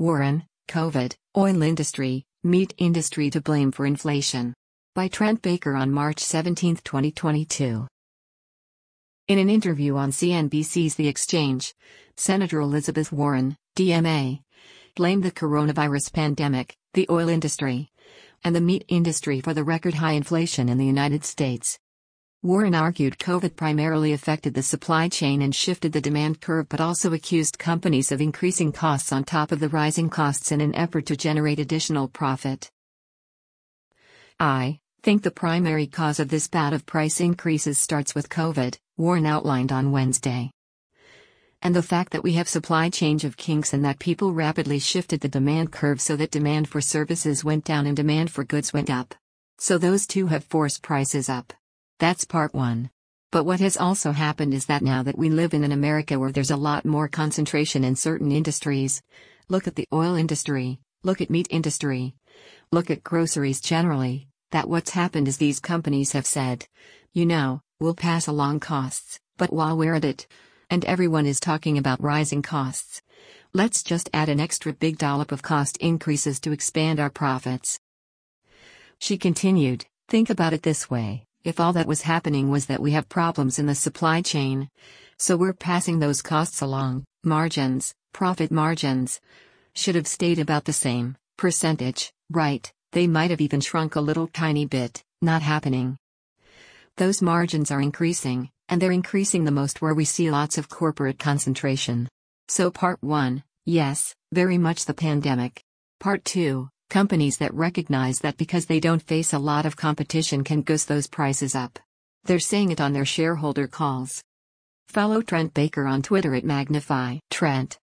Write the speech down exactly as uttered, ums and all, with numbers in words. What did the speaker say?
Warren, COVID, oil industry, meat industry to blame for inflation. By Trent Baker on March seventeenth, twenty twenty-two. In an interview on C N B C's The Exchange, Senator Elizabeth Warren, D M A, blamed the coronavirus pandemic, the oil industry, and the meat industry for the record high inflation in the United States. Warren argued COVID primarily affected the supply chain and shifted the demand curve, but also accused companies of increasing costs on top of the rising costs in an effort to generate additional profit. I think the primary cause of this bout of price increases starts with COVID, Warren outlined on Wednesday. And the fact that we have supply chain of kinks and that people rapidly shifted the demand curve so that demand for services went down and demand for goods went up. So those two have forced prices up. That's part one. But what has also happened is that now that we live in an America where there's a lot more concentration in certain industries, look at the oil industry, look at meat industry, look at groceries generally, that what's happened is these companies have said, you know, we'll pass along costs, but while we're at it, and everyone is talking about rising costs, let's just add an extra big dollop of cost increases to expand our profits. She continued, think about it this way. If all that was happening was that we have problems in the supply chain, so we're passing those costs along, margins, profit margins, should have stayed about the same percentage, right? They might have even shrunk a little tiny bit, not happening. Those margins are increasing, and they're increasing the most where we see lots of corporate concentration. So part one, yes, very much the pandemic. Part two, companies that recognize that because they don't face a lot of competition can goose those prices up. They're saying it on their shareholder calls. Follow Trent Baker on Twitter at Magnify Trent.